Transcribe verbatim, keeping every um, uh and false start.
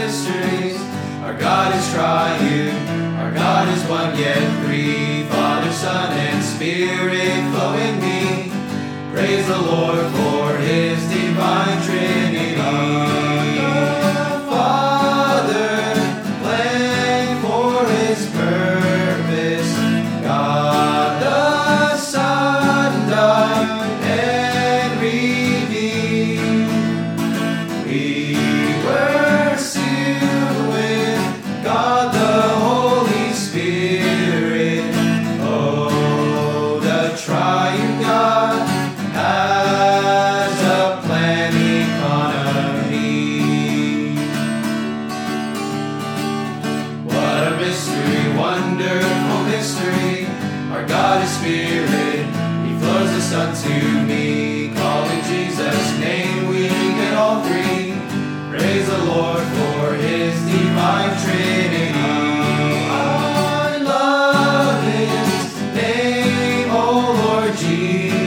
mysteries. Our God is triune, our God is one yet three. Father, Son, and Spirit flow in me. Praise the Lord for His divine Trinity. Father, plan for His purpose. God the Son died and redeemed. We were sealed with God the Holy Spirit. Oh, the triune God has a plan economy. What a mystery, wonderful mystery. Our God is Spirit, He flows the Son to me. Calling Jesus' name, we get all three. Praise the Lord for His divine Trinity. I love His name, O Lord Jesus.